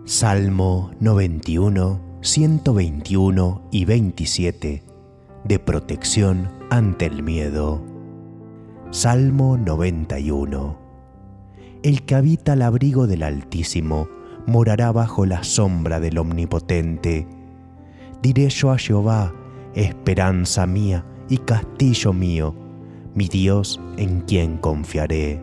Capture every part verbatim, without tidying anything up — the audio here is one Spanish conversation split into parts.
Salmo noventa y uno, ciento veintiuno y veintisiete, de protección ante el miedo. Salmo noventa y uno. El que habita al abrigo del Altísimo morará bajo la sombra del Omnipotente. Diré yo a Jehová, esperanza mía y castillo mío, mi Dios en quien confiaré.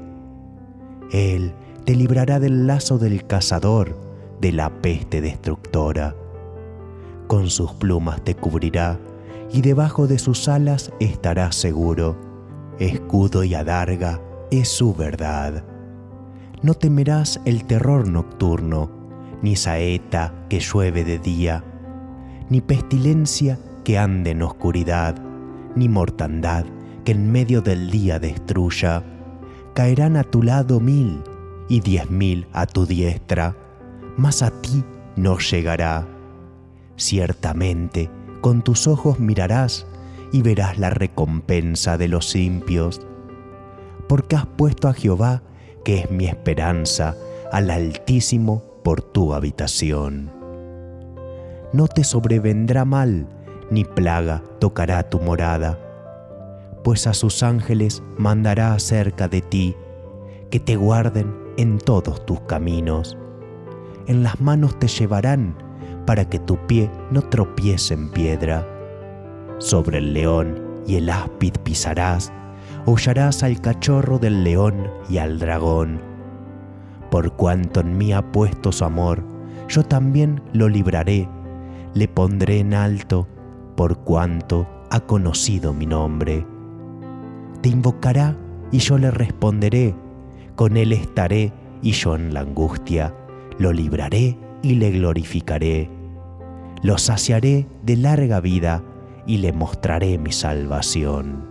Él te librará del lazo del cazador, de la peste destructora. Con sus plumas te cubrirá, y debajo de sus alas estarás seguro. Escudo y adarga es su verdad. No temerás el terror nocturno, ni saeta que llueve de día, ni pestilencia que ande en oscuridad, ni mortandad que en medio del día destruya. Caerán a tu lado mil y diez mil a tu diestra, mas a ti no llegará. Ciertamente con tus ojos mirarás y verás la recompensa de los impios. Porque has puesto a Jehová, que es mi esperanza, al Altísimo por tu habitación. No te sobrevendrá mal, ni plaga tocará tu morada, pues a sus ángeles mandará acerca de ti, que te guarden en todos tus caminos. En las manos te llevarán, para que tu pie no tropiece en piedra. Sobre el león y el áspid pisarás, hollarás al cachorro del león y al dragón. Por cuanto en mí ha puesto su amor, yo también lo libraré, le pondré en alto, por cuanto ha conocido mi nombre. Te invocará y yo le responderé, con él estaré y yo en la angustia, lo libraré y le glorificaré. Lo saciaré de larga vida y le mostraré mi salvación.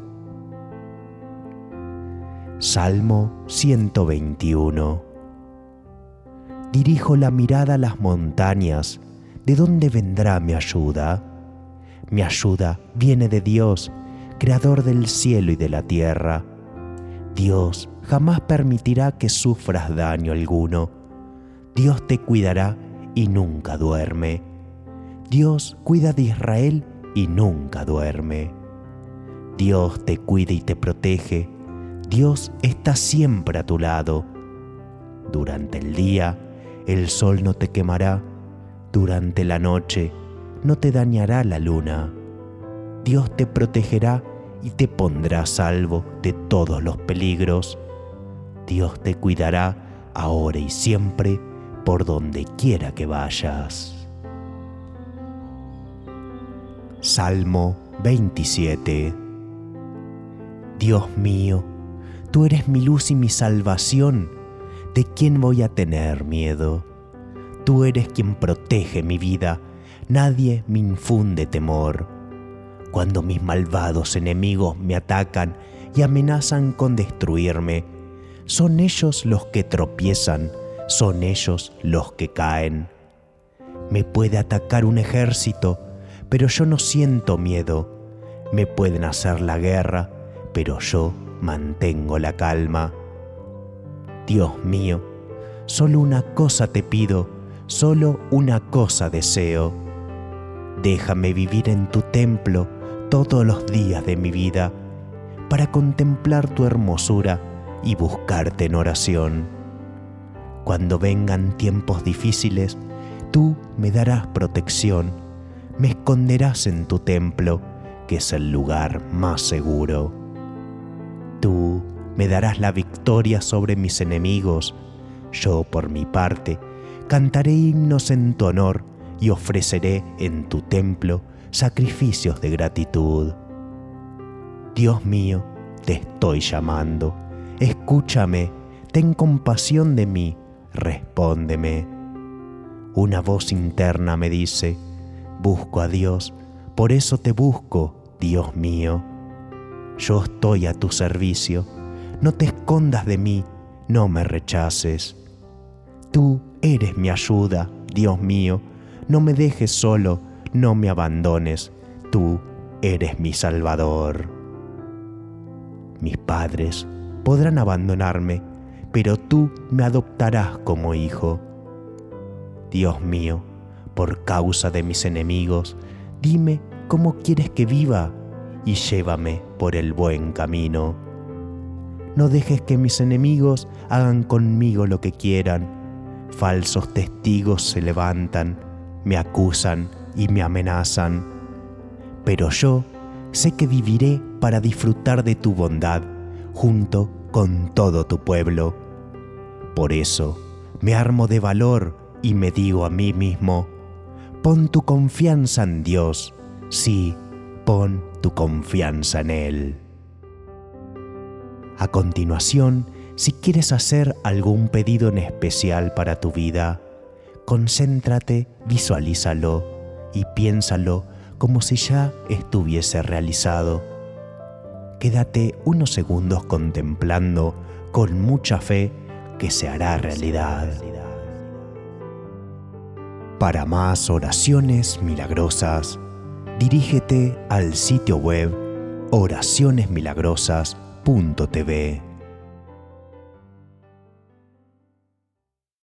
Salmo ciento veintiuno. Dirijo la mirada a las montañas, ¿de dónde vendrá mi ayuda? Mi ayuda viene de Dios, creador del cielo y de la tierra. Dios jamás permitirá que sufras daño alguno. Dios te cuidará y nunca duerme. Dios cuida de Israel y nunca duerme. Dios te cuida y te protege. Dios está siempre a tu lado. Durante el día, el sol no te quemará. Durante la noche, no te dañará la luna. Dios te protegerá y te pondrá a salvo de todos los peligros. Dios te cuidará ahora y siempre, por donde quiera que vayas. Salmo veintisiete. Dios mío, tú eres mi luz y mi salvación. ¿De quién voy a tener miedo? Tú eres quien protege mi vida. Nadie me infunde temor. Cuando mis malvados enemigos me atacan y amenazan con destruirme, son ellos los que tropiezan, son ellos los que caen. Me puede atacar un ejército, pero yo no siento miedo. Me pueden hacer la guerra, pero yo mantengo la calma. Dios mío, solo una cosa te pido, solo una cosa deseo. Déjame vivir en tu templo todos los días de mi vida, para contemplar tu hermosura y buscarte en oración. Cuando vengan tiempos difíciles, tú me darás protección, me esconderás en tu templo, que es el lugar más seguro. Tú me darás la victoria sobre mis enemigos. Yo, por mi parte, cantaré himnos en tu honor y ofreceré en tu templo sacrificios de gratitud. Dios mío, te estoy llamando. Escúchame, ten compasión de mí, respóndeme. Una voz interna me dice: busco a Dios, por eso te busco, Dios mío. Yo estoy a tu servicio, no te escondas de mí, no me rechaces. Tú eres mi ayuda, Dios mío, no me dejes solo, no me abandones, tú eres mi Salvador. Mis padres podrán abandonarme, pero tú me adoptarás como hijo. Dios mío, por causa de mis enemigos, dime cómo quieres que viva y llévame por el buen camino. No dejes que mis enemigos hagan conmigo lo que quieran. Falsos testigos se levantan, me acusan y me amenazan. Pero yo sé que viviré para disfrutar de tu bondad junto con todo tu pueblo. Por eso me armo de valor y me digo a mí mismo: pon tu confianza en Dios, sí, pon tu confianza en Él. A continuación, si quieres hacer algún pedido en especial para tu vida, concéntrate, visualízalo y piénsalo como si ya estuviese realizado. Quédate unos segundos contemplando con mucha fe que se hará realidad. Para más oraciones milagrosas, dirígete al sitio web oraciones milagrosas punto t v.